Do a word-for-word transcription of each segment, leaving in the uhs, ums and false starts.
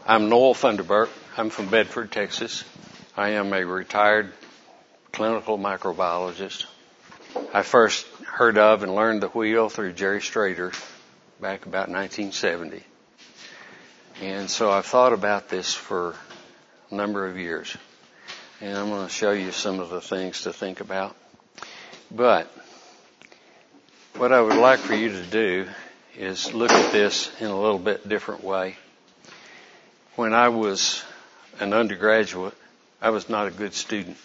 I'm Noel Funderburk. I'm from Bedford, Texas. I am a retired clinical microbiologist. I first heard of and learned the wheel through Jerry Strader back about nineteen seventy. And so I've thought about this for a number of years. And I'm going to show you some of the things to think about. But what I would like for you to do is look at this in a little bit different way. When I was an undergraduate, I was not a good student.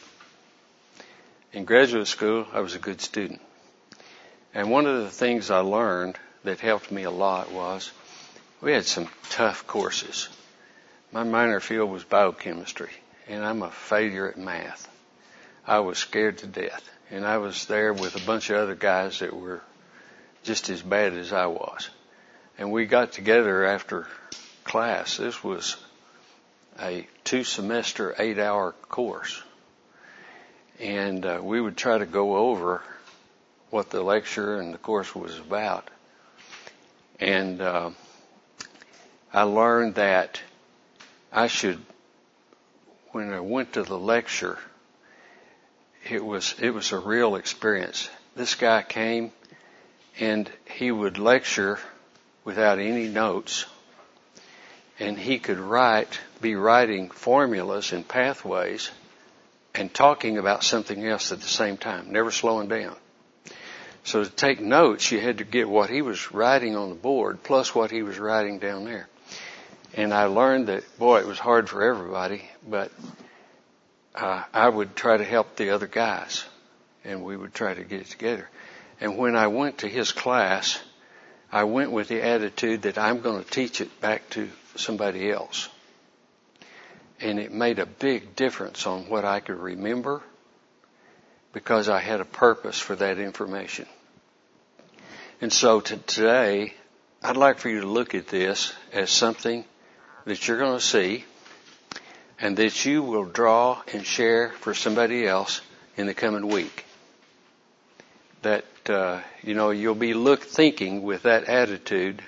In graduate school, I was a good student. And one of the things I learned that helped me a lot was we had some tough courses. My minor field was biochemistry, and I'm a failure at math. I was scared to death, and I was there with a bunch of other guys that were just as bad as I was. And we got together after class. This was a two-semester, eight-hour course. And uh, we would try to go over what the lecture and the course was about. And uh, I learned that I should, when I went to the lecture, it was it was a real experience. This guy came and he would lecture without any notes. And he could write, be writing formulas and pathways and talking about something else at the same time, never slowing down. So to take notes, you had to get what he was writing on the board plus what he was writing down there. And I learned that, boy, it was hard for everybody, but uh, I would try to help the other guys, and we would try to get it together. And when I went to his class, I went with the attitude that I'm going to teach it back to somebody else. And it made a big difference on what I could remember because I had a purpose for that information. And so to today, I'd like for you to look at this as something that you're going to see and that you will draw and share for somebody else in the coming week. That, uh, you know, you'll be look thinking with that attitude,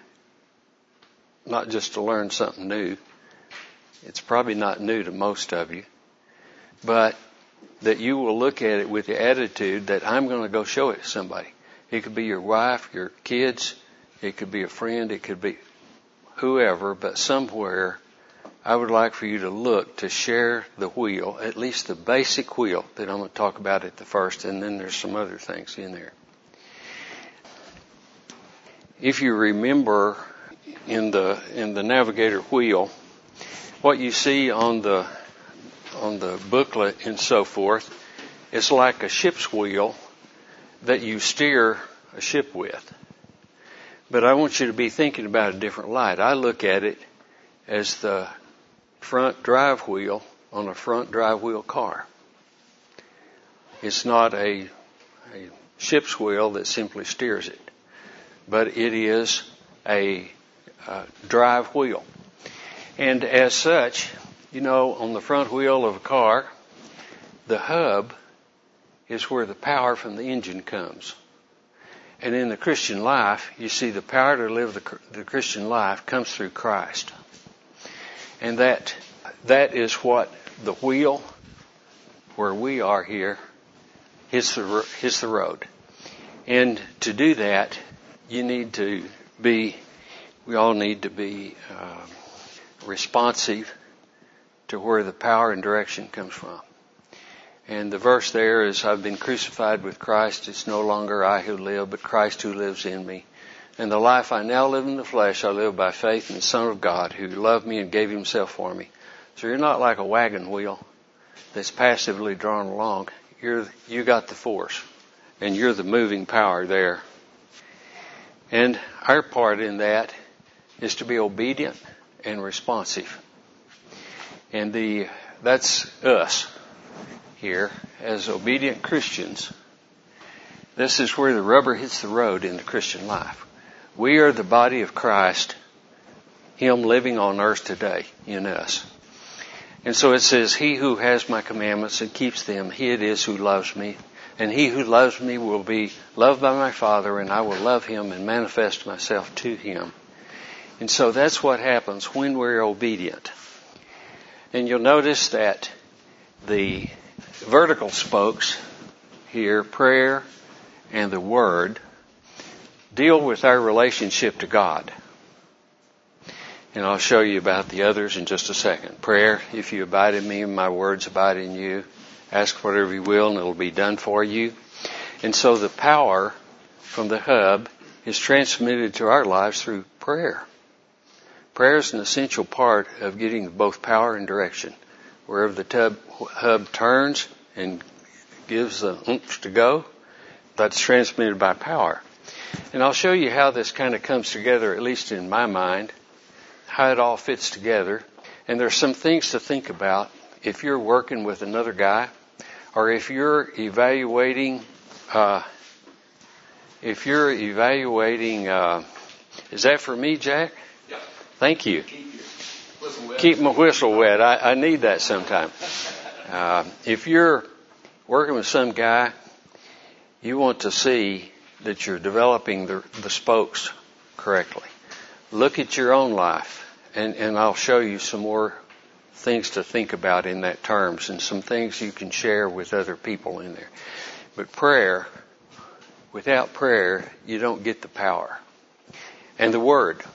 not just to learn something new. It's probably not new to most of you, but that you will look at it with the attitude that I'm going to go show it to somebody. It could be your wife, your kids, it could be a friend, it could be whoever, but somewhere I would like for you to look to share the wheel, at least the basic wheel that I'm going to talk about at the first, and then there's some other things in there. If you remember in the in the navigator wheel, what you see on the on the booklet and so forth is like a ship's wheel that you steer a ship with. But I want you to be thinking about a different light. I look at it as the front drive wheel on a front drive wheel car. It's not a, a ship's wheel that simply steers it, but it is a, a drive wheel. And as such, you know, on the front wheel of a car, the hub is where the power from the engine comes. And in the Christian life, you see the power to live the, the Christian life comes through Christ. And that that is what the wheel, where we are here, hits the, hits the road. And to do that, you need to be, we all need to be uh, responsive to where the power and direction comes from. And the verse there is, I've been crucified with Christ. It's no longer I who live, but Christ who lives in me. And the life I now live in the flesh, I live by faith in the Son of God who loved me and gave himself for me. So you're not like a wagon wheel that's passively drawn along. You're, you got the force, and you're the moving power there. And our part in that is to be obedient and responsive. And the that's us here as obedient Christians. This is where the rubber hits the road in the Christian life. We are the body of Christ, him living on earth today in us. And so it says, he who has my commandments and keeps them, he it is who loves me. And he who loves me will be loved by my Father, and I will love him and manifest myself to him. And so that's what happens when we're obedient. And you'll notice that the vertical spokes here, prayer and the Word, deal with our relationship to God. And I'll show you about the others in just a second. Prayer, if you abide in me and my words abide in you, ask whatever you will and it'll be done for you. And so the power from the hub is transmitted to our lives through prayer. Prayer is an essential part of getting both power and direction. Wherever the tub, hub turns and gives the oomph to go, that's transmitted by power. And I'll show you how this kind of comes together, at least in my mind, how it all fits together. And there's some things to think about if you're working with another guy, or if you're evaluating, uh, if you're evaluating, uh, is that for me, Jack? Yeah. Thank you. Keep your whistle wet. Keep my whistle wet. I, I need that sometime. Uh, if you're working with some guy, you want to see that you're developing the, the spokes correctly. Look at your own life. And, and I'll show you some more things to think about in that terms and some things you can share with other people in there. But prayer, without prayer, you don't get the power. And the Word.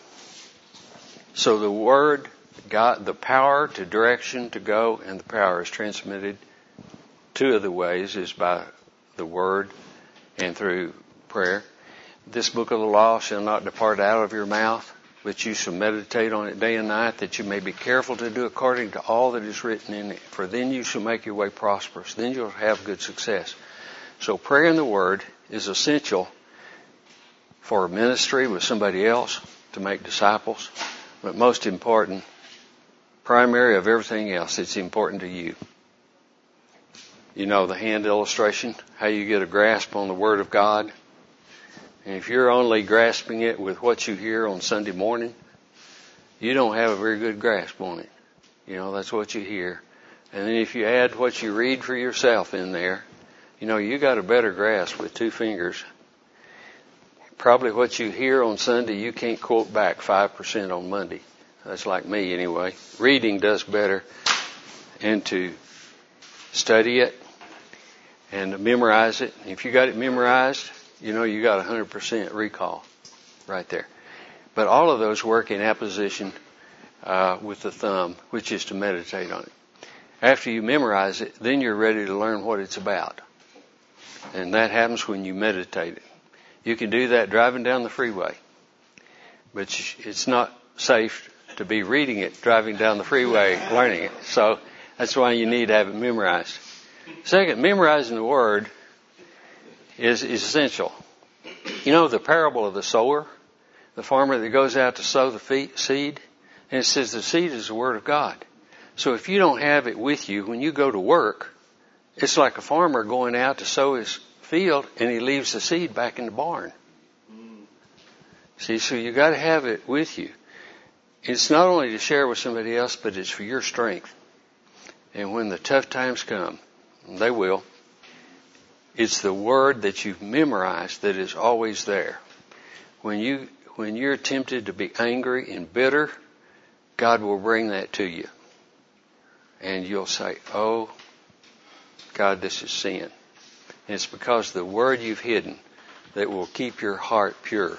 So the Word got the power to direction to go, and the power is transmitted two of the ways is by the Word and through prayer. This book of the law shall not depart out of your mouth, but you shall meditate on it day and night, that you may be careful to do according to all that is written in it. For then you shall make your way prosperous. Then you'll have good success. So prayer and the Word is essential for ministry with somebody else, to make disciples. But most important, primary of everything else, it's important to you. You know the hand illustration, how you get a grasp on the Word of God. And if you're only grasping it with what you hear on Sunday morning, you don't have a very good grasp on it. You know, that's what you hear. And then if you add what you read for yourself in there, you know, you got a better grasp with two fingers. Probably what you hear on Sunday, you can't quote back five percent on Monday. That's like me anyway. Reading does better. And to study it and to memorize it. If you got it memorized, you know you got one hundred percent recall right there. But all of those work in apposition uh, with the thumb, which is to meditate on it. After you memorize it, then you're ready to learn what it's about. And that happens when you meditate it. You can do that driving down the freeway. But it's not safe to be reading it, driving down the freeway, learning it. So that's why you need to have it memorized. Second, memorizing the Word is, is essential. You know the parable of the sower, the farmer that goes out to sow the seed, and it says the seed is the Word of God. So if you don't have it with you when you go to work, it's like a farmer going out to sow his field and he leaves the seed back in the barn. See, so you got to have it with you. It's not only to share with somebody else, but it's for your strength. And when the tough times come, and they will, it's the Word that you've memorized that is always there. When you, when you're tempted to be angry and bitter, God will bring that to you. And you'll say, oh, God, this is sin. And it's because the Word you've hidden that will keep your heart pure.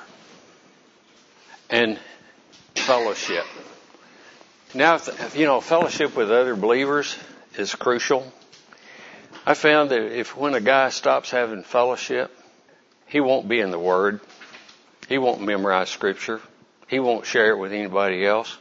And fellowship. Now, you know, fellowship with other believers is crucial. I found that if when a guy stops having fellowship, he won't be in the Word. He won't memorize Scripture. He won't share it with anybody else.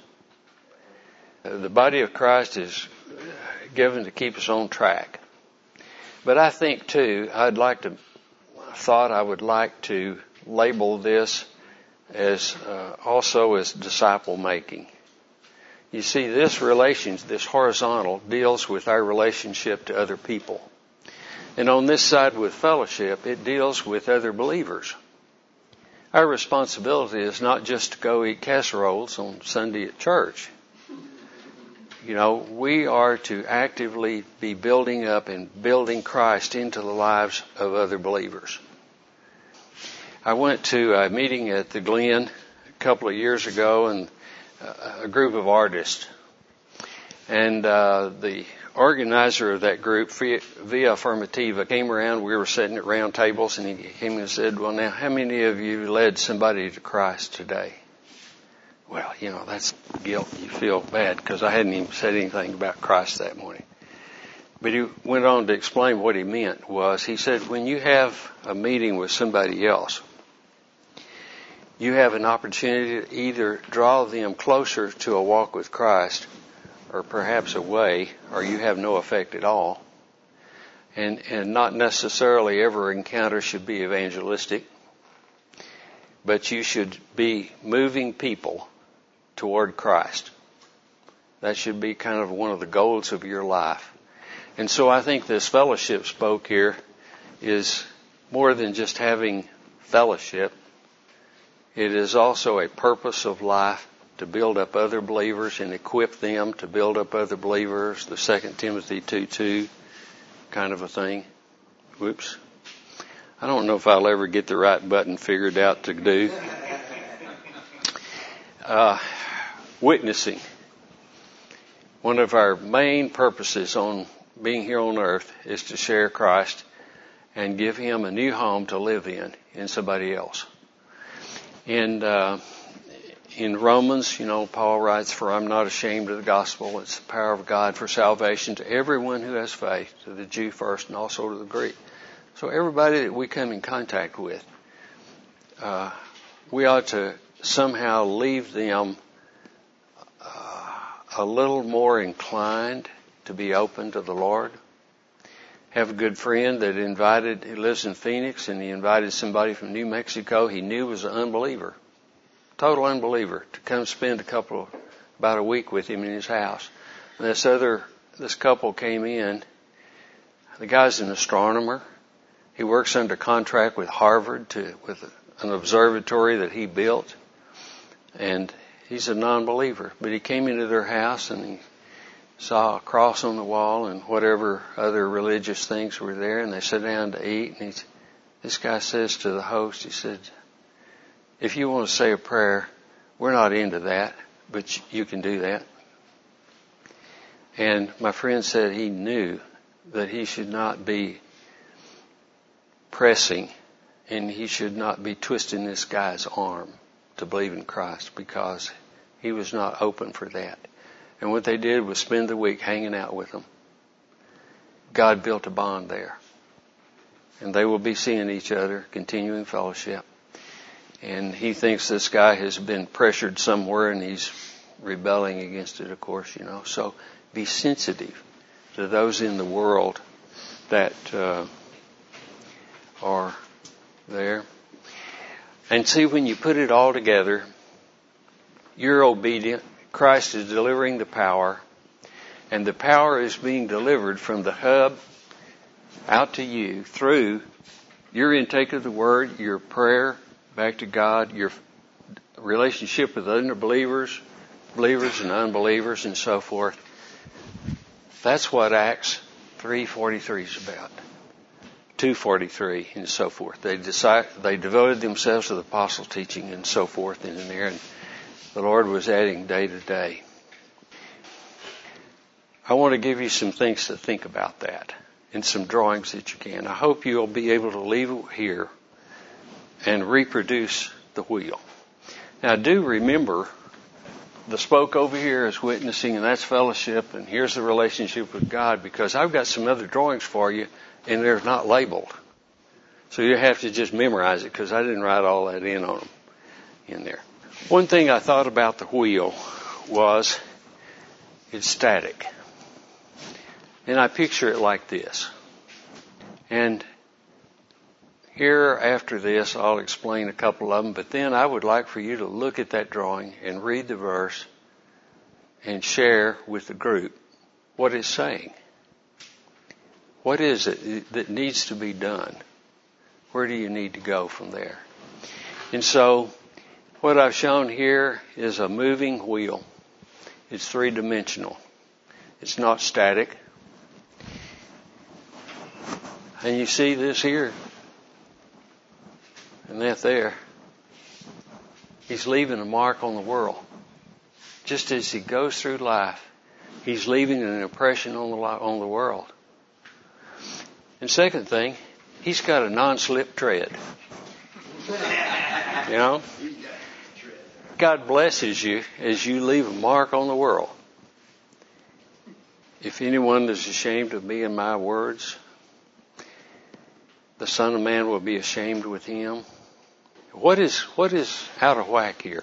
The body of Christ is given to keep us on track. But I think too, I'd like to, thought I would like to label this as uh, also as disciple making. You see, this relation, this horizontal, deals with our relationship to other people. And on this side with fellowship, it deals with other believers. Our responsibility is not just to go eat casseroles on Sunday at church. You know, we are to actively be building up and building Christ into the lives of other believers. I went to a meeting at the Glen a couple of years ago, and a group of artists. And uh, the organizer of that group, Via Affirmativa, came around. We were sitting at round tables, and he came and said, well, now, how many of you led somebody to Christ today? Well, you know, that's guilt. You feel bad because I hadn't even said anything about Christ that morning. But he went on to explain what he meant was, he said, when you have a meeting with somebody else, you have an opportunity to either draw them closer to a walk with Christ or perhaps away, or you have no effect at all. And, and not necessarily every encounter should be evangelistic, but you should be moving people toward Christ. That should be kind of one of the goals of your life. And so I think this fellowship spoke here is more than just having fellowship. It is also a purpose of life to build up other believers and equip them to build up other believers, the Second Timothy two two kind of a thing. Whoops. I don't know if I'll ever get the right button figured out to do. Uh, witnessing. One of our main purposes on being here on earth is to share Christ and give Him a new home to live in, in somebody else. And, uh, in Romans, you know, Paul writes, for I'm not ashamed of the gospel. It's the power of God for salvation to everyone who has faith, to the Jew first and also to the Greek. So everybody that we come in contact with, uh, we ought to somehow leave them uh, a little more inclined to be open to the Lord. Have a good friend that invited, he lives in Phoenix, and he invited somebody from New Mexico he knew was an unbeliever. Total unbeliever, to come spend a couple, about a week with him in his house. And this other, this couple came in. The guy's an astronomer. He works under contract with Harvard to, with an observatory that he built. And he's a non-believer. But he came into their house and he saw a cross on the wall and whatever other religious things were there. And they sat down to eat. And he's, this guy says to the host, he said, if you want to say a prayer, we're not into that, but you can do that. And my friend said he knew that he should not be pressing and he should not be twisting this guy's arm to believe in Christ because he was not open for that. And what they did was spend the week hanging out with him. God built a bond there. And they will be seeing each other, continuing fellowship. And he thinks this guy has been pressured somewhere and he's rebelling against it, of course, you know. So be sensitive to those in the world that uh, are there. And see, when you put it all together, you're obedient. Christ is delivering the power. And the power is being delivered from the hub out to you through your intake of the Word, your prayer back to God, your relationship with other believers, believers and unbelievers and so forth. That's what Acts three forty-three is about. two forty-three and so forth. They decide, they devoted themselves to the apostle teaching and so forth in there, and the Lord was adding day to day. I want to give you some things to think about that and some drawings that you can. I hope you'll be able to leave it here and reproduce the wheel. Now do remember the spoke over here is witnessing and that's fellowship and here's the relationship with God, because I've got some other drawings for you and they're not labeled. So you have to just memorize it because I didn't write all that in on them in there. One thing I thought about the wheel was it's static. And I picture it like this. And here after this I'll explain a couple of them, but then I would like for you to look at that drawing and read the verse and share with the group what it's saying. What is it that needs to be done? Where do you need to go from there? And so what I've shown here is a moving wheel. It's three-dimensional. It's not static. And you see this here. And that there. He's leaving a mark on the world. just as he goes through life, he's leaving an impression on the on the world. And second thing, he's got a non-slip tread. You know? God blesses you as you leave a mark on the world. If anyone is ashamed of me and my words, the Son of Man will be ashamed with him. What is what is out of whack here?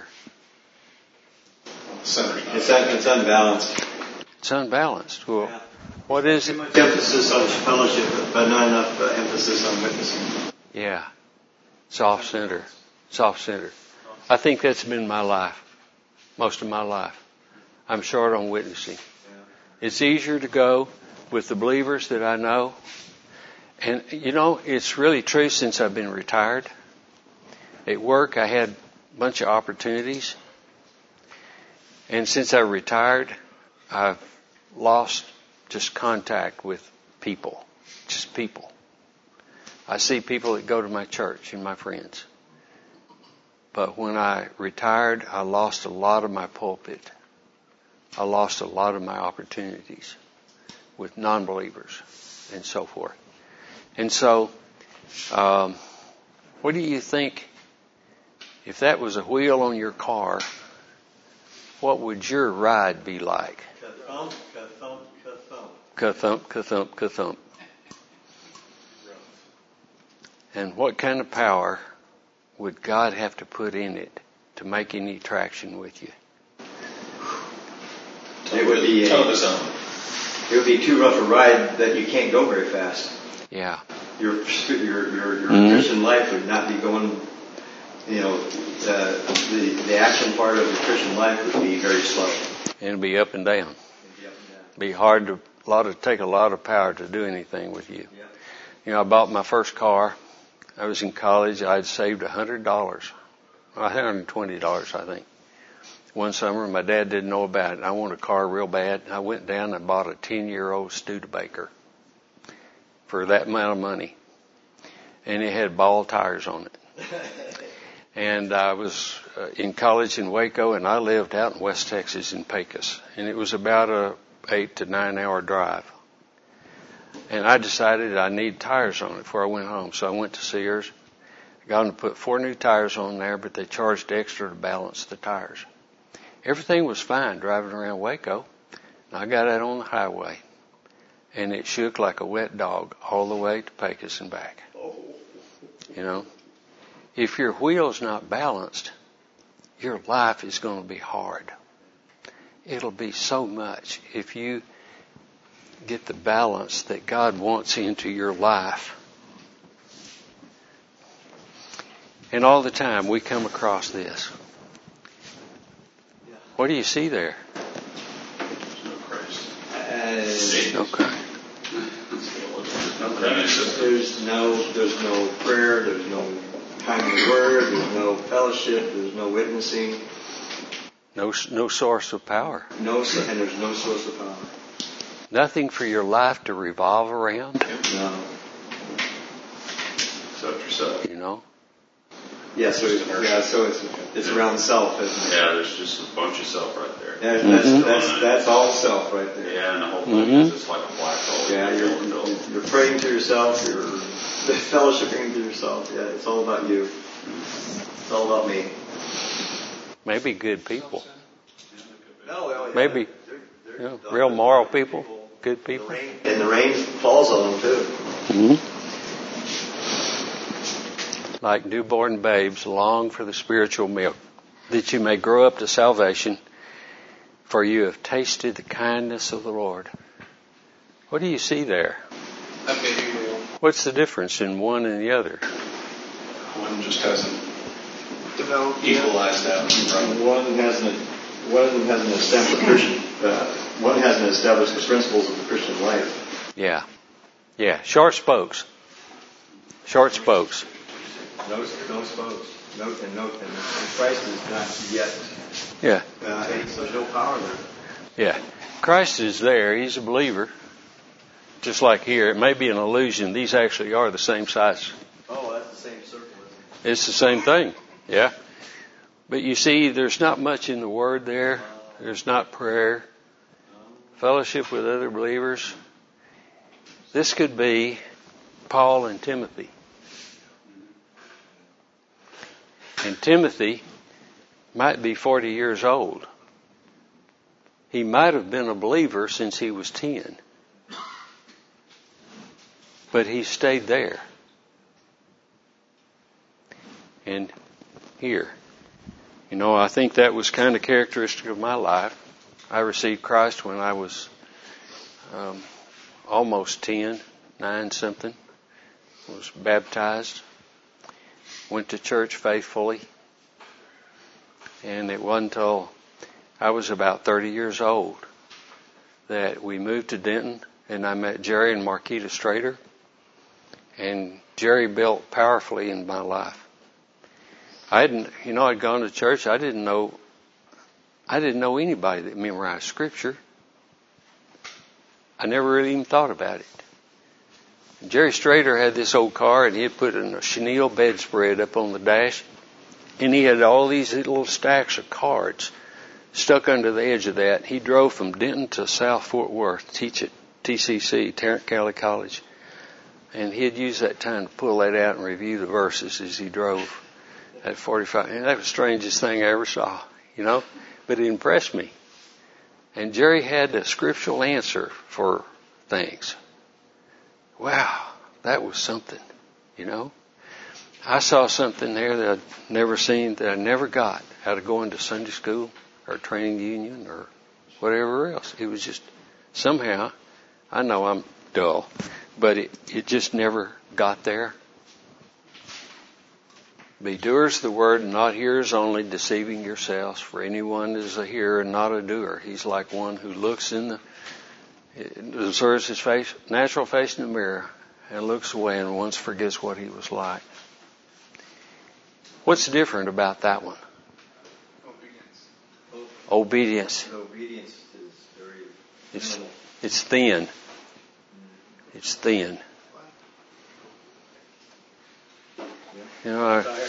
It's, un, it's unbalanced. It's unbalanced. Well, what is it? Too much emphasis on fellowship, but not enough uh, emphasis on witnessing. Yeah. Soft center. Soft center. I think that's been my life. Most of my life. I'm short on witnessing. It's easier to go with the believers that I know. And, you know, it's really true since I've been retired. At work, I had a bunch of opportunities. And since I retired, I've lost just contact with people. Just people. I see people that go to my church and my friends. But when I retired, I lost a lot of my pulpit. I lost a lot of my opportunities with non-believers and so forth. And so, um, what do you think, if that was a wheel on your car, what would your ride be like? Ka-thump, ka-thump, ka-thump. Ka-thump, ka-thump, ka-thump. And what kind of power would God have to put in it to make any traction with you? It would be a, it would be too rough a ride that you can't go very fast. Yeah. Your your your, your mm-hmm. Christian life would not be going. You know, uh, the the action part of your Christian life would be very slow. And it'd be up and down. It'd be up and down. Be hard to a lot of take a lot of power to do anything with you. Yeah. You know, I bought my first car. I was in college. I'd saved a hundred dollars, a hundred and twenty dollars, I think. One summer, my dad didn't know about it. I wanted a car real bad. I went down and bought a ten-year-old Studebaker for that amount of money, and it had ball tires on it. And I was uh, in college in Waco, and I lived out in West Texas in Pecos, and it was about a eight to nine hour drive. And I decided I need tires on it before I went home, so I went to Sears. I got them to put four new tires on there, but they charged extra to balance the tires. Everything was fine driving around Waco. And I got out on the highway, and it shook like a wet dog all the way to Pecos and back. You know, if your wheel's not balanced, your life is going to be hard. It'll be so much if you get the balance that God wants into your life. And all the time we come across this. What do you see there? No Christ. Uh, okay. There's no, there's no prayer. There's no time in the Word. There's no fellowship. There's no witnessing. No, no source of power. No, and there's no source of power. Nothing for your life to revolve around. No. Except yourself. You know. Yeah, so it's, yeah, so it's it's around self, isn't it? Yeah, there's just a bunch of self right there. Yeah, that's, mm-hmm. that's that's all self right there. Yeah, and the whole thing mm-hmm. is just like a black hole. Yeah, you're you're praying to yourself, you're fellowshipping to yourself. Yeah, it's all about you. It's all about me. Maybe good people. No, well, yeah, Maybe they're, they're, you know, real moral people, people, good people. The rain, and the rain falls on them too. Mm-hmm. Like newborn babes, long for the spiritual milk, that you may grow up to salvation, for you have tasted the kindness of the Lord. What do you see there? That may be real. What's the difference in one and the other? One just hasn't Developed, equalized out. Right. One hasn't. One of them hasn't established the Christian. Uh, one hasn't established the principles of the Christian life. Yeah, yeah. Short spokes. Short spokes. No, no spokes. No, and no, and Christ is not yet. Yeah. Uh, so there's no power there. Yeah. Christ is there. He's a believer. Just like here, it may be an illusion. These actually are the same size. Oh, that's the same circle, isn't it? It's the same thing. Yeah. But you see, there's not much in the Word there There's not prayer, fellowship with other believers. This could be Paul and Timothy. And Timothy might be forty years old. He might have been a believer since he was ten. But he stayed there. And here. You know, I think that was kind of characteristic of my life. I received Christ when I was um, almost ten, nine something. Was baptized. Went to church faithfully. And it wasn't until I was about thirty years old that we moved to Denton, and I met Jerry and Marquita Strader. And Jerry built powerfully in my life. I hadn't, you know, I'd gone to church. I didn't know, I didn't know anybody that memorized Scripture. I never really even thought about it. And Jerry Strader had this old car, and he had put a chenille bedspread up on the dash, and he had all these little stacks of cards stuck under the edge of that. He drove from Denton to South Fort Worth to teach at T C C, Tarrant County College. And he'd use that time to pull that out and review the verses as he drove at forty-five. And that was the strangest thing I ever saw, you know. But it impressed me. And Jerry had a scriptural answer for things. Wow, that was something, you know. I saw something there that I'd never seen, that I never got out of going to Sunday school or training union or whatever else. It was just somehow, I know I'm dull, but it, it just never got there. Be doers of the word and not hearers only, deceiving yourselves. For anyone is a hearer and not a doer. He's like one who looks in the, observes his face, natural face in the mirror and looks away and once forgets what he was like. What's different about that one? Obedience. Obedience. Obedience is very It's, minimal. it's thin. It's thin. You know, I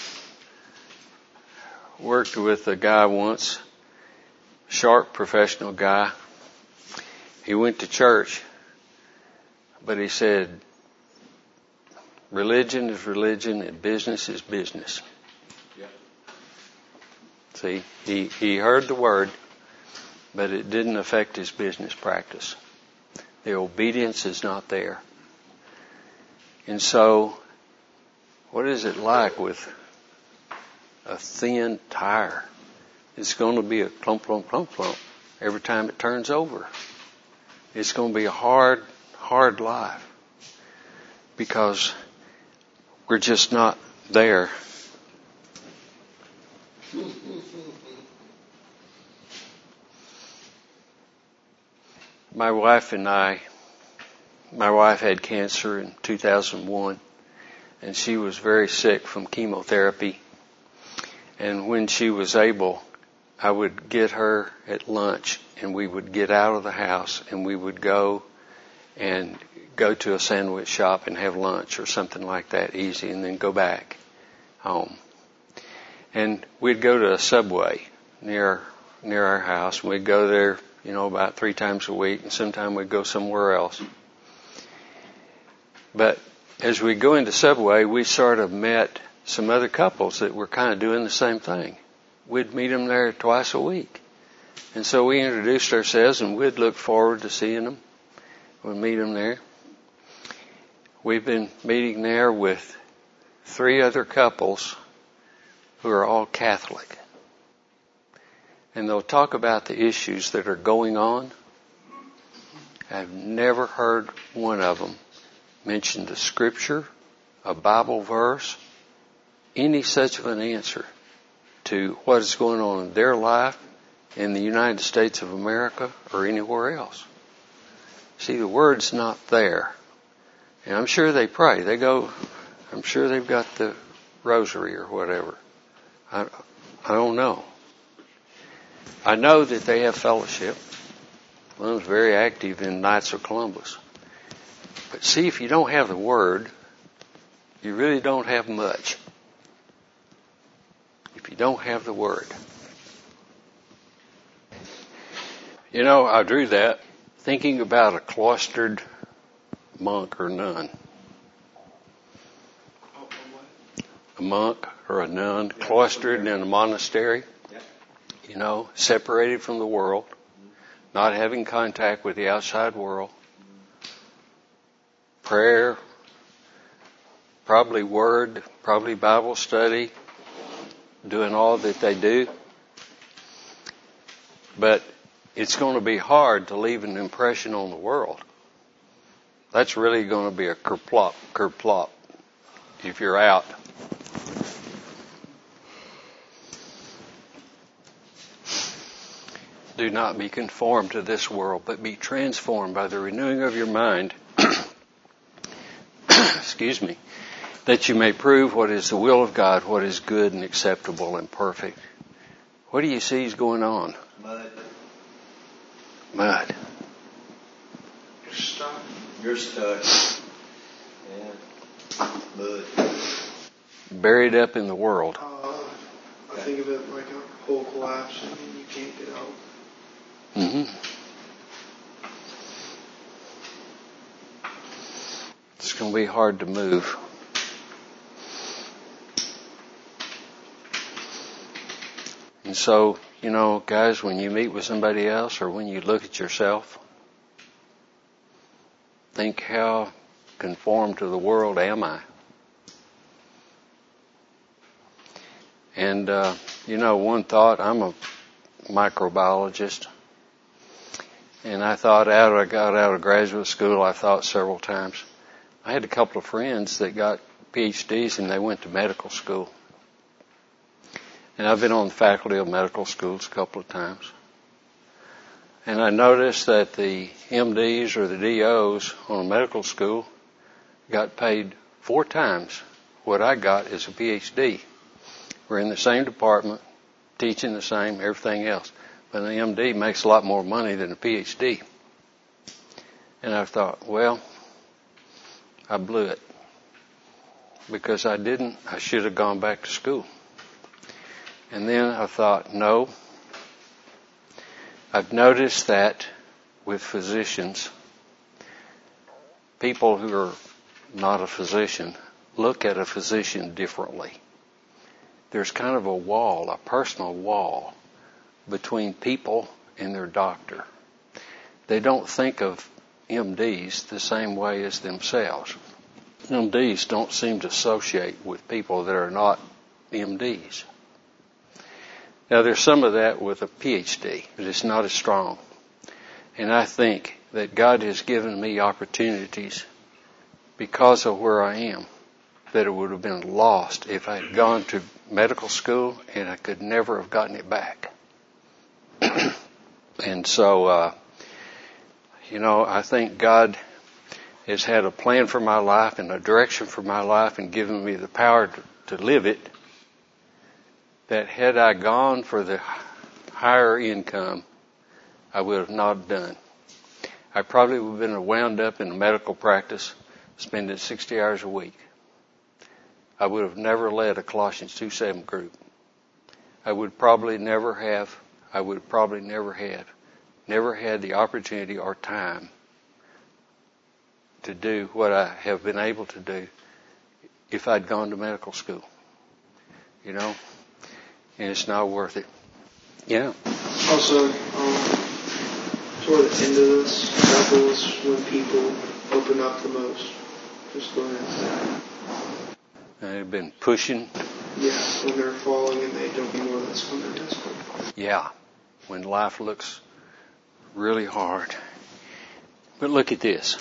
worked with a guy once, sharp professional guy. He went to church, but he said, religion is religion and business is business. Yeah. See, he, he heard the word, but it didn't affect his business practice. The obedience is not there. And so, what is it like with a thin tire? It's going to be a clump, clump, clump, clump every time it turns over. It's going to be a hard, hard life because we're just not there. My wife and I, my wife had cancer in two thousand one, and she was very sick from chemotherapy. And when she was able, I would get her at lunch, and we would get out of the house, and we would go and go to a sandwich shop and have lunch or something like that, easy, and then go back home. And we'd go to a Subway near near our house, and we'd go there, you know, about three times a week, and sometime we'd go somewhere else. But as we go into Subway, we sort of met some other couples that were kind of doing the same thing. We'd meet them there twice a week. And so we introduced ourselves, and we'd look forward to seeing them. We'd meet them there. We've been meeting there with three other couples who are all Catholic. And they'll talk about the issues that are going on. I've never heard one of them mention the scripture, a Bible verse, any such of an answer to what is going on in their life in the United States of America or anywhere else. See, the word's not there. And I'm sure they pray. They go, I'm sure they've got the rosary or whatever. I, I don't know. I know that they have fellowship. One's very active in Knights of Columbus. But see, if you don't have the Word, you really don't have much. If you don't have the Word. You know, I drew that thinking about a cloistered monk or nun. A monk or a nun cloistered in a monastery, you know, separated from the world, not having contact with the outside world. Prayer, probably word, probably Bible study, doing all that they do. But it's going to be hard to leave an impression on the world. That's really going to be a kerplop, kerplop if you're out. Do not be conformed to this world, but be transformed by the renewing of your mind. Excuse me. That you may prove what is the will of God, what is good and acceptable and perfect. What do you see is going on? Mud. Mud. You're stuck. You're stuck. Yeah. Mud. Buried up in the world. Uh, I think of it like a whole collapse and you can't get out. Mm-hmm. It's going to be hard to move. And so, you know, guys, when you meet with somebody else or when you look at yourself, think, how conformed to the world am I? And, uh, you know, one thought, I'm a microbiologist. And I thought out, I got out of graduate school, I thought several times. I had a couple of friends that got P H Ds and they went to medical school. And I've been on the faculty of medical schools a couple of times. And I noticed that the M Ds or the D Os on a medical school got paid four times what I got as a P H D. We're in the same department, teaching the same, everything else. But an M D makes a lot more money than a P H D. And I thought, well, I blew it. Because I didn't, I should have gone back to school. And then I thought, no. I've noticed that with physicians, people who are not a physician look at a physician differently. There's kind of a wall, a personal wall, between people and their doctor. They don't think of M Ds the same way as themselves. M Ds don't seem to associate with people that are not M Ds. Now there's some of that with a P H D, but it's not as strong. And I think that God has given me opportunities because of where I am that it would have been lost if I had gone to medical school and I could never have gotten it back. And so, uh, you know, I think God has had a plan for my life and a direction for my life and given me the power to, to live it, that had I gone for the higher income, I would have not done. I probably would have been wound up in a medical practice, spending sixty hours a week. I would have never led a Colossians two seven group. I would probably never have, I would probably never have, never had the opportunity or time to do what I have been able to do if I'd gone to medical school. You know? And it's not worth it. Yeah. Also, um, toward the end of this, that was when people open up the most. Just going into that. They've been pushing. Yeah, when they're falling and they don't know that's when they're desperate. Yeah. When life looks really hard. But look at this.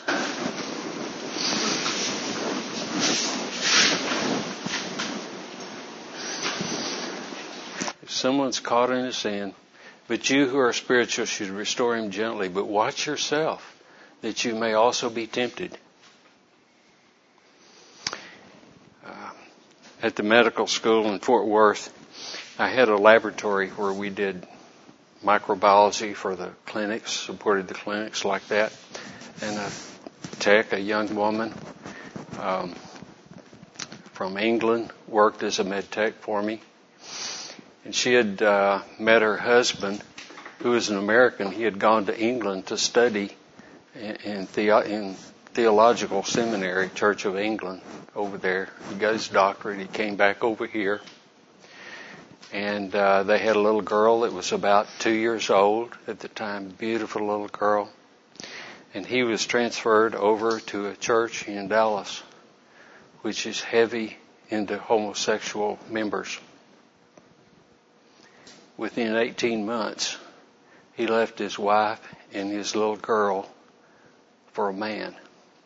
If someone's caught in a sin, but you who are spiritual should restore him gently, but watch yourself, that you may also be tempted. Uh, at the medical school in Fort Worth, I had a laboratory where we did microbiology for the clinics, supported the clinics like that. And a tech, a young woman um, from England, worked as a med tech for me. And she had uh, met her husband who was an American. He had gone to England to study in, in, the, in theological seminary, Church of England, over there. He got his doctorate. He came back over here. And uh, they had a little girl that was about two years old at the time, beautiful little girl. And he was transferred over to a church in Dallas, which is heavy into homosexual members. Within eighteen months, he left his wife and his little girl for a man.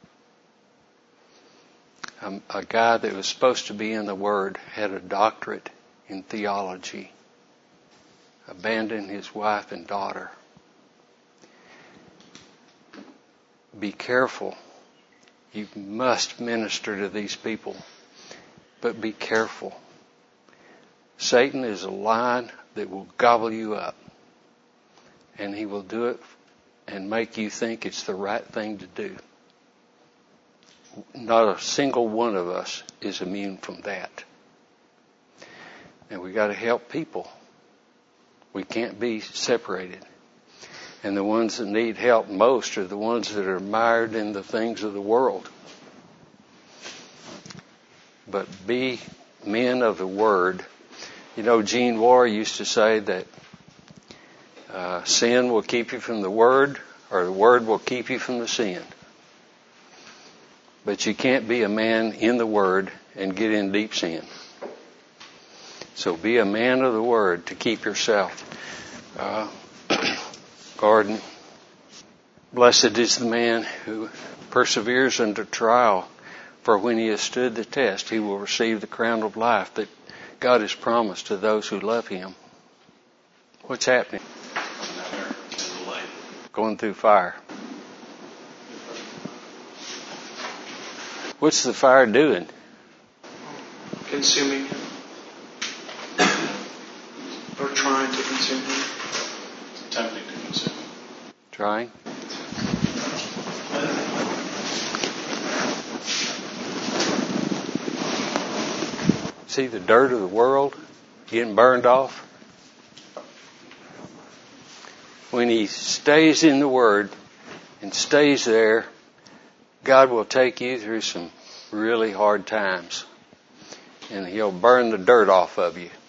Um, a guy that was supposed to be in the Word, had a doctorate in theology, abandoned his wife and daughter. Be careful. You must minister to these people, but be careful. Satan is a lion that will gobble you up, and he will do it and make you think it's the right thing to do. Not a single one of us is immune from that. And we got to help people. We can't be separated. And the ones that need help most are the ones that are mired in the things of the world. But be men of the Word. You know, Gene Warr used to say that uh, sin will keep you from the Word, or the Word will keep you from the sin. But you can't be a man in the Word and get in deep sin. So be a man of the Word to keep yourself. Uh, Gordon, blessed is the man who perseveres under trial, for when he has stood the test, he will receive the crown of life that God has promised to those who love Him. What's happening? Going through fire. What's the fire doing? Consuming him. Or trying to consume him. Attempting to consume. Trying? See the dirt of the world getting burned off? When he stays in the Word and stays there, God will take you through some really hard times. And He'll burn the dirt off of you.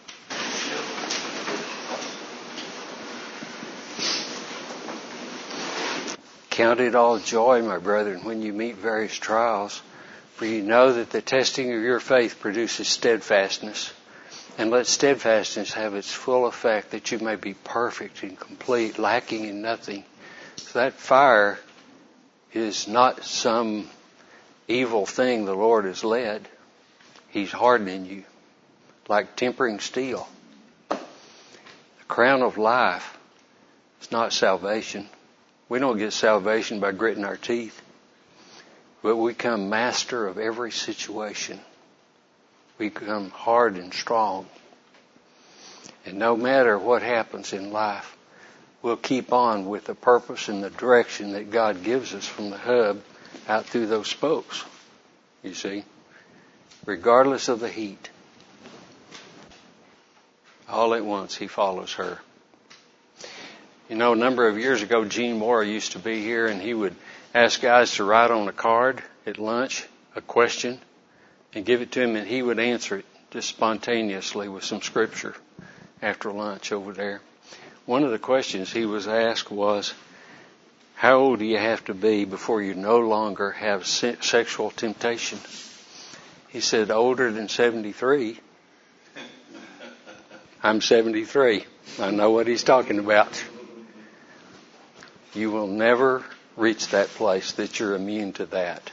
Count it all joy, my brethren, when you meet various trials, for you know that the testing of your faith produces steadfastness. And let steadfastness have its full effect, that you may be perfect and complete, lacking in nothing. So that fire is not some evil thing the Lord has led. He's hardening you, like tempering steel. The crown of life is not salvation. We don't get salvation by gritting our teeth, but we become master of every situation. We become hard and strong. And no matter what happens in life, we'll keep on with the purpose and the direction that God gives us from the hub out through those spokes, you see, regardless of the heat. All at once, He follows her. You know, a number of years ago, Gene Moore used to be here, and he would ask guys to write on a card at lunch a question and give it to him, and he would answer it just spontaneously with some scripture after lunch over there. One of the questions he was asked was, how old do you have to be before you no longer have se- sexual temptation? He said, older than seventy-three. I'm seventy-three. I know what he's talking about. You will never reach that place that you're immune to that.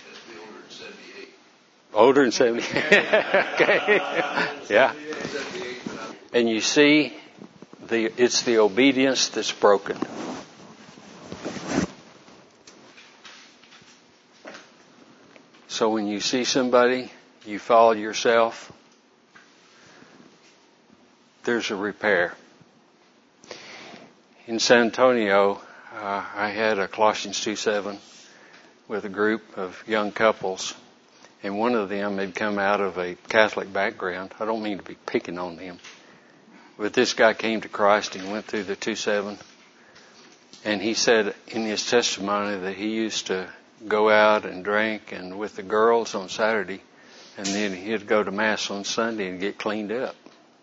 Older than seventy-eight. Okay. Yeah. And you see, the it's the obedience that's broken. So when you see somebody, you follow yourself, there's a repair. In San Antonio, uh, I had a Colossians two seven with a group of young couples, and one of them had come out of a Catholic background. I don't mean to be picking on them, But this guy came to Christ and went through the two seven. And he said in his testimony that he used to go out and drink and with the girls on Saturday, and then he'd go to Mass on Sunday and get cleaned up.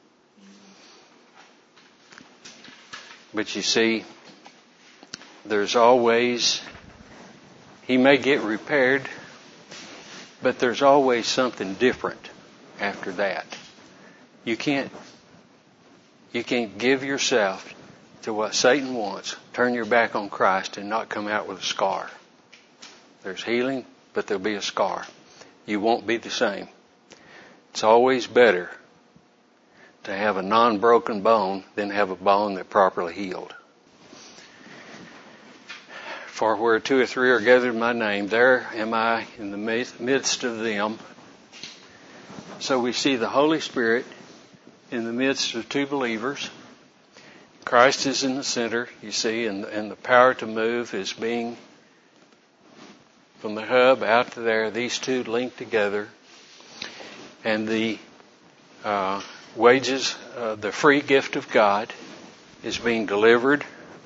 But you see, there's always, he may get repaired, but there's always something different after that. You can't, you can't give yourself to what Satan wants, turn your back on Christ and not come out with a scar. There's healing, but there'll be a scar. You won't be the same. It's always better to have a non-broken bone than have a bone that properly healed. For where two or three are gathered in my name, there am I in the midst of them. So we see the Holy Spirit in the midst of two believers. Christ is in the center, you see, and, and the power to move is being from the hub out to there, these two linked together. And the uh, wages, uh, the free gift of God is being delivered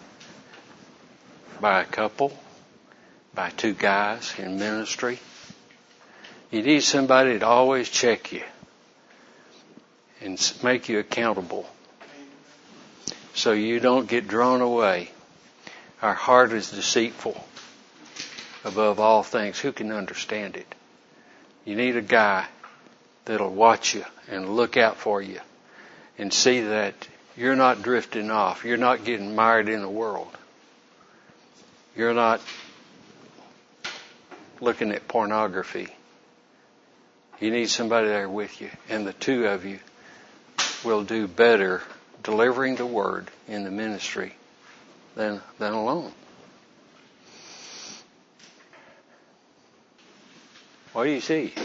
by a couple, by two guys in ministry. You need somebody to always check you and make you accountable so you don't get drawn away. Our heart is deceitful above all things. Who can understand it? You need a guy that'll watch you and look out for you and see that you're not drifting off. You're not getting mired in the world. You're not looking at pornography. You need somebody there with you, and the two of you will do better delivering the word in the ministry than than alone. What do you see?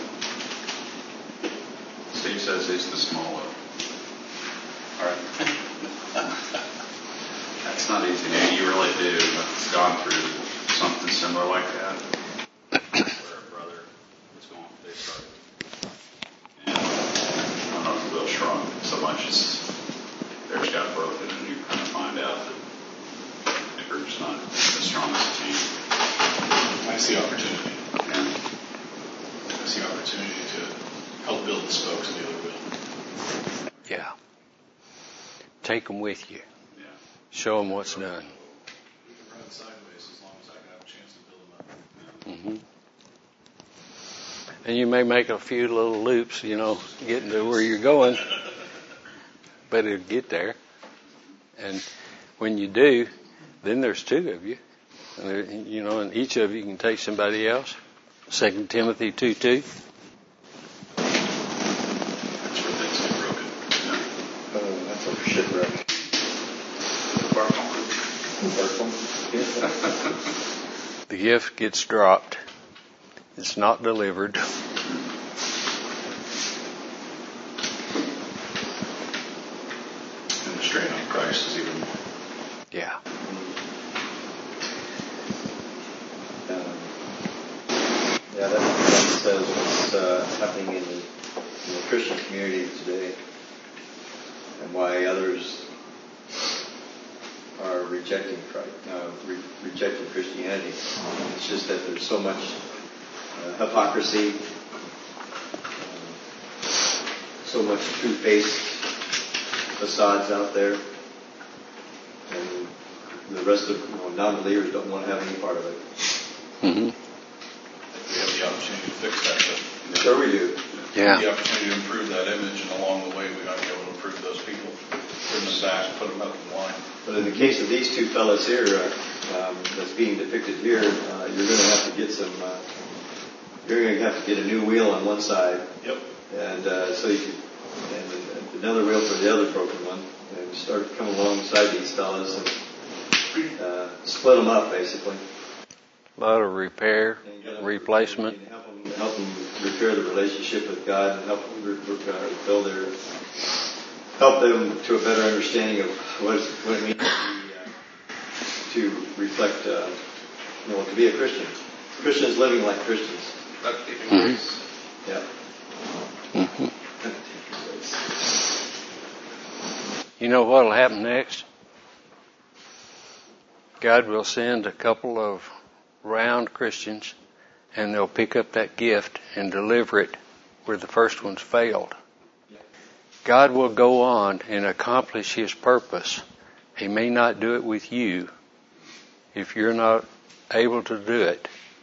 Steve says he's the smaller. All right. That's not easy. You really do. I've gone through something similar like that. Where a brother was going, they started. And I don't know if the wheel shrunk so much as theirs got broken, and you kind of find out that the group's not as strong as a team. I see opportunity. Yeah. I see opportunity to help build the spokes of the other wheel. Yeah. Take them with you. Yeah. Show them what's done. We can run sideways as long as I can have a chance to build them up. Mm-hmm. And you may make a few little loops, you know, getting to where you're going, but it'll get there. And when you do, then there's two of you. And there, you know, and each of you can take somebody else. Second Timothy two two. That's where things get broken. Yeah. Oh, that's a shipwreck. The gift gets dropped. It's not delivered. And the strain on Christ is even more. Yeah. Um, yeah, that, that says what's uh, happening in the, in the Christian community today, and why others are rejecting Christ, uh, re- rejecting Christianity. It's just that there's so much uh, hypocrisy, uh, so much two-faced facades out there, and the rest of you know, non-believers don't want to have any part of it. Mm-hmm. We have the opportunity to fix that, but Sure we do. Yeah. the opportunity to improve that image, and along the way we got to be able to improve those people, bring them back, put them up in line. But in the case of these two fellas here, uh, um, that's being depicted here, uh, you're going to have to get some. Uh, you're going to have to get a new wheel on one side, Yep. and uh, so you can, and another wheel for the other broken one, and start coming alongside these fellas and uh, split them up basically. A lot of repair, And you gotta- replacement. and help them, help them repair the relationship with God, and help them re- re- uh, build their, help them to a better understanding of what, is, what it means to, be, uh, to reflect, uh, you know, to be a Christian. Christians living like Christians. Mm-hmm. Yeah. Mm-hmm. You know what will happen next? God will send a couple of round Christians, and they'll pick up that gift and deliver it where the first ones failed. God will go on and accomplish His purpose. He may not do it with you if you're not able to do it.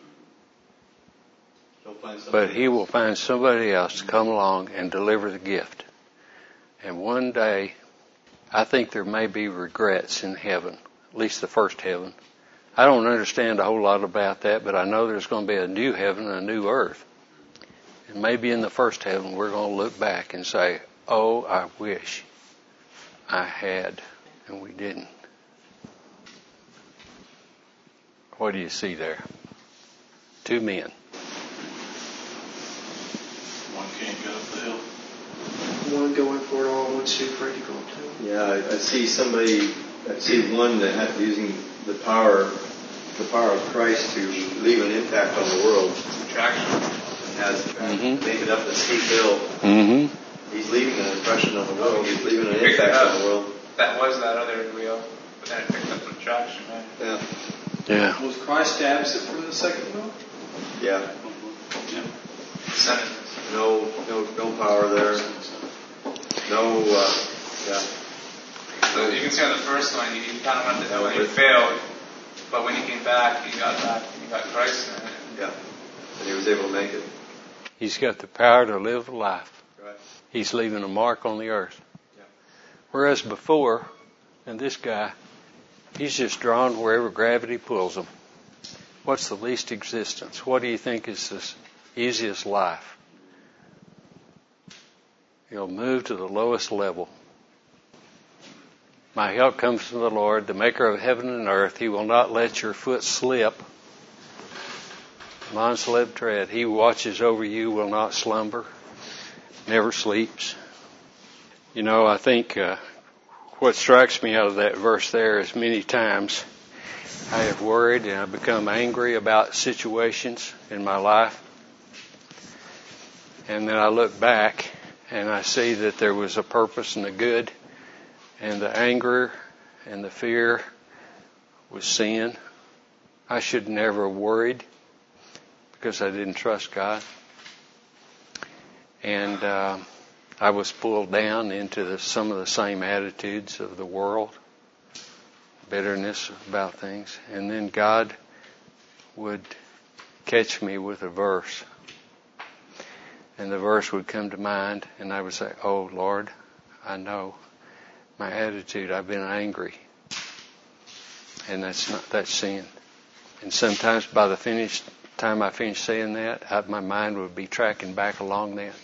But He will find somebody else to come along and deliver the gift. And one day, I think there may be regrets in heaven, at least the first heaven. I don't understand a whole lot about that, but I know there's going to be a new heaven and a new earth. And maybe in the first heaven we're going to look back and say, oh, I wish I had, and we didn't. What do you see there? Two men. One can't get up the hill. One going for it all, one's too afraid to go up to it. Yeah, I, I see somebody, I see one that had using the power, the power of Christ to leave an impact on the world. Traction. And has Mm-hmm. made it up the steep hill. Mm-hmm. He's leaving an impression on the world. He's leaving an He picked it impact up. on the world. That was that other wheel, but then it picked up some traction, right? Yeah. Yeah. Was Christ absent from the second wheel? Yeah. Sentences. No, no, no power there. No, uh, yeah. So you can see on the first one, he kind of went to hell and he failed, but when he came back, he got back and he got Christ in it. Yeah. And he was able to make it. He's got the power to live a life. Right. He's leaving a mark on the earth. Yeah. Whereas before, and this guy, he's just drawn wherever gravity pulls him. What's the least existence? What do you think is the easiest life? He'll move to the lowest level. My help comes from the Lord, the maker of heaven and earth. He will not let your foot slip. Non-slip tread. He watches over you, will not slumber, never sleeps. You know, I think uh, what strikes me out of that verse there is many times I have worried and I've become angry about situations in my life. And then I look back and I see that there was a purpose and a good, and the anger and the fear was sin. I should never have worried because I didn't trust God. And uh, I was pulled down into the, some of the same attitudes of the world, bitterness about things. And then God would catch me with a verse. And the verse would come to mind, and I would say, oh, Lord, I know my attitude. I've been angry. And that's not, that's sin. And sometimes by the finished time I finished saying that, I, my mind would be tracking back along that.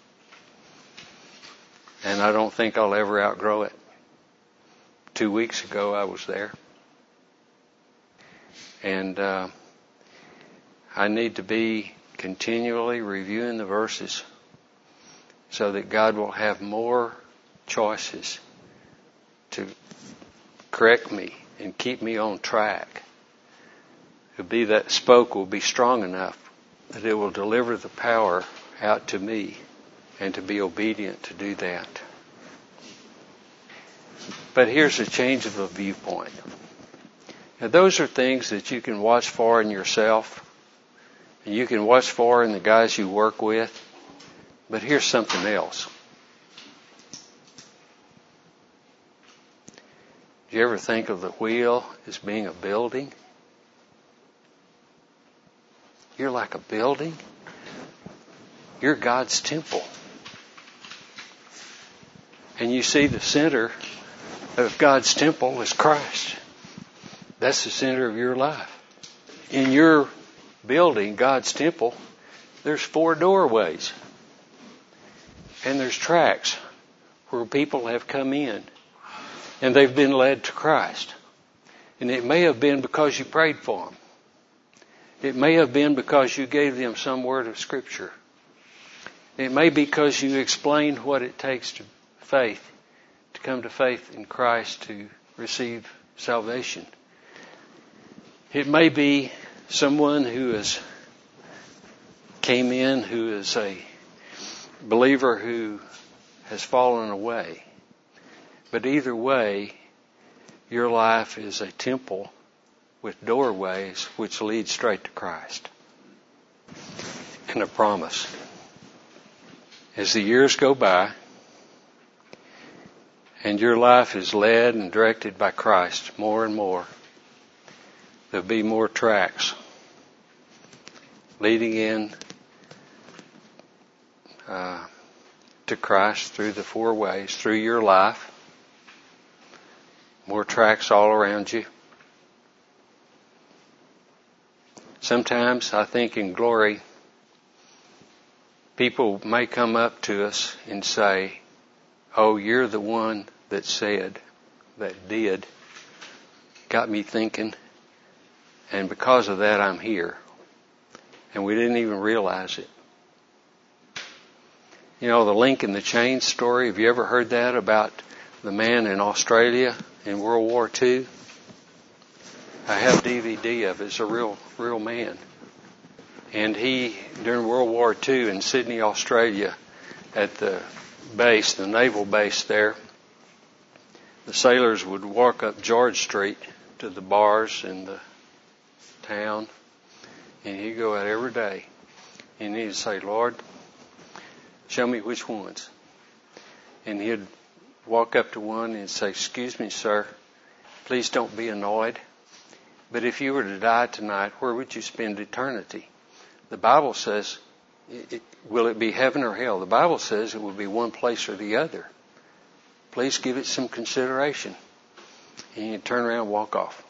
And I don't think I'll ever outgrow it. Two weeks ago I was there. And uh, I need to be continually reviewing the verses so that God will have more choices to correct me and keep me on track. To be that spoke will be strong enough that it will deliver the power out to me and to be obedient to do that. But here's a change of a viewpoint. Now, those are things that you can watch for in yourself. And you can watch for in the guys you work with. But here's something else. Do you ever think of the wheel as being a building? You're like a building. You're God's temple. And you see the center of God's temple is Christ. That's the center of your life. In your building, God's temple, there's four doorways. And there's tracks where people have come in. And they've been led to Christ. And it may have been because you prayed for them. It may have been because you gave them some word of Scripture. It may be because you explained what it takes to faith, to come to faith in Christ to receive salvation. It may be someone who has came in who is a believer who has fallen away. But either way, your life is a temple with doorways which lead straight to Christ. And a promise. As the years go by, and your life is led and directed by Christ more and more, there'll be more tracks leading in uh, to Christ through the four ways, through your life. More tracks all around you. Sometimes I think in glory, people may come up to us and say, "Oh, you're the one that said, that did, got me thinking, and because of that I'm here." And we didn't even realize it. You know, the link in the chain story, have you ever heard that about the man in Australia in World War Two? I have D V D of it. It's a real, real man. And he, during World War Two in Sydney, Australia, at the base, the naval base there, the sailors would walk up George Street to the bars in the town, and he'd go out every day, and he'd say, "Lord, show me which ones." And he'd walk up to one and say, "Excuse me, sir, please don't be annoyed, but if you were to die tonight, where would you spend eternity? The Bible says, it, will it be heaven or hell? The Bible says it will be one place or the other. Please give it some consideration." And he'd turn around and walk off.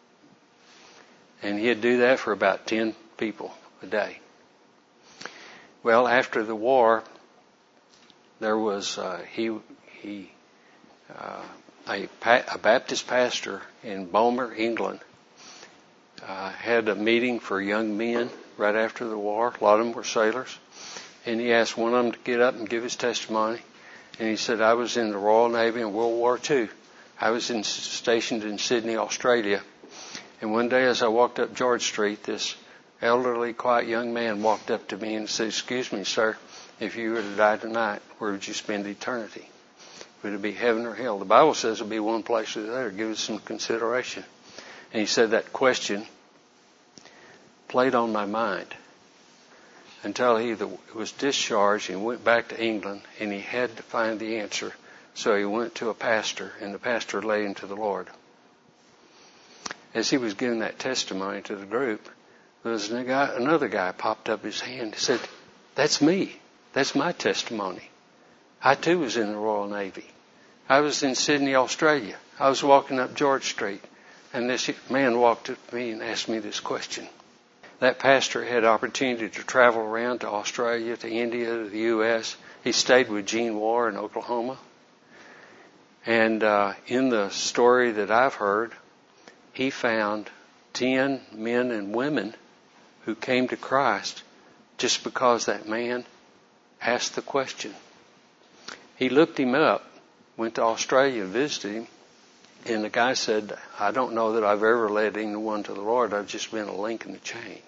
And he'd do that for about ten people a day. Well, after the war, there was, uh, he, he, uh, a, a Baptist pastor in Bulmer, England, uh, had a meeting for young men right after the war. A lot of them were sailors. And he asked one of them to get up and give his testimony. And he said, "I was in the Royal Navy in World War Two. I was in, stationed in Sydney, Australia. And one day as I walked up George Street, this elderly, quiet young man walked up to me and said, 'Excuse me, sir, if you were to die tonight, where would you spend eternity? Would it be heaven or hell? The Bible says it'll be one place or the other. Give it some consideration.' And he said that question played on my mind until he was discharged and went back to England, and he had to find the answer. So he went to a pastor, and the pastor led him to the Lord. As he was giving that testimony to the group, there was a guy, another guy popped up his hand and said, "That's me. That's my testimony. I too was in the Royal Navy. I was in Sydney, Australia. I was walking up George Street, and this man walked up to me and asked me this question." That pastor had opportunity to travel around to Australia, to India, to the U S. He stayed with Gene Warr in Oklahoma. And uh, in the story that I've heard, he found ten men and women who came to Christ just because that man asked the question. He looked him up, went to Australia and visited him, and the guy said, "I don't know that I've ever led anyone to the Lord. I've just been a link in the chain."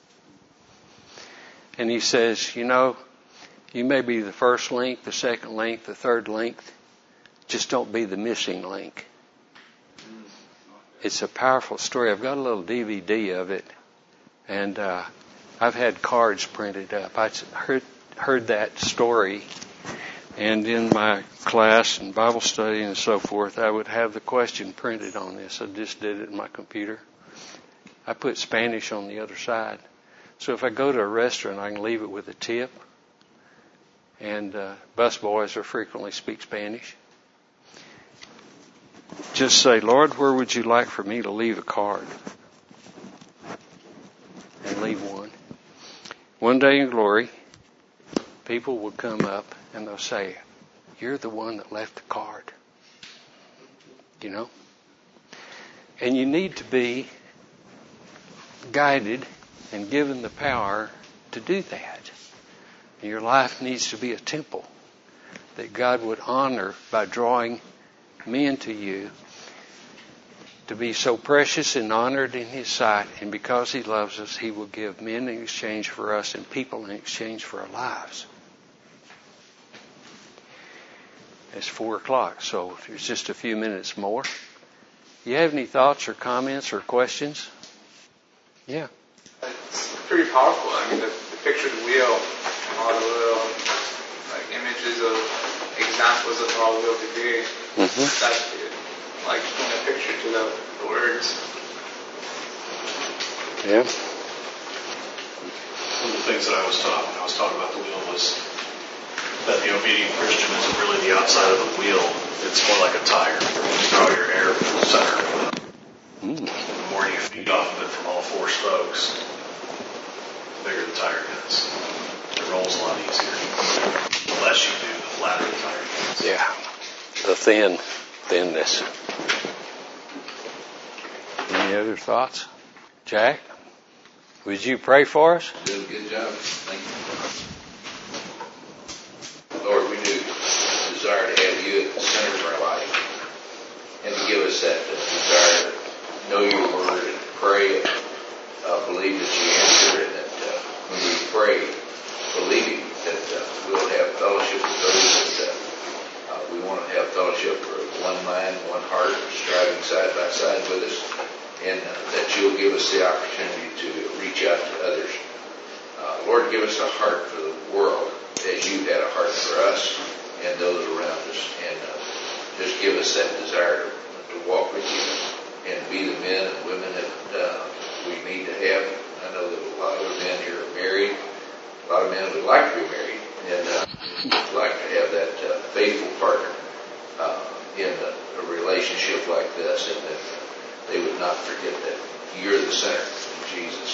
And he says, "You know, you may be the first link, the second link, the third link. Just don't be the missing link." It's a powerful story. I've got a little D V D of it, and uh, I've had cards printed up. I heard, heard that story, and in my class and Bible study and so forth, I would have the question printed on this. I just did it in my computer. I put Spanish on the other side. So if I go to a restaurant, I can leave it with a tip. And uh, bus boys are frequently speak Spanish. Just say, "Lord, where would you like for me to leave a card?" And leave one. One day in glory, people will come up and they'll say, "You're the one that left the card." You know? And you need to be guided and given the power to do that. Your life needs to be a temple that God would honor by drawing men to you to be so precious and honored in His sight. And because He loves us, He will give men in exchange for us and people in exchange for our lives. It's four o'clock, so if it's just a few minutes more. You have any thoughts or comments or questions? Yeah. It's pretty powerful. I mean, the, the picture of the wheel, all the little like images of examples of how a wheel could be. Mm-hmm. That's like putting a picture to the, the words. Yeah. One of the things that I was taught when I was talking about the wheel was that the obedient Christian isn't really the outside of the wheel. It's more like a tire. You draw your air from the center. Mm. The more you feed off of it from all four spokes, the bigger the tire gets. It rolls a lot easier. The less you do, the flatter the tire gets. Yeah. The thin, thinness. Any other thoughts? Jack, would you pray for us? Doing a good job. Thank you. Lord, we do desire to have you at the center of our life and to give us that desire to know your word and pray and uh, believe that you answer and that uh, when we pray, believing that uh, we'll have fellowship with those that uh, uh, we want to have fellowship for one mind, one heart, striving side by side with us, and uh, that you'll give us the opportunity to reach out to others. Uh, Lord, give us a heart for the world as you had a heart for us and those around us. And uh, just give us that desire to, to walk with you and be the men and women that uh, we need to have. I know that a lot of men here are married. A lot of men would like to be married and uh, would like to have that uh, faithful partner uh, in a, a relationship like this, and that they would not forget that you're the center. In Jesus'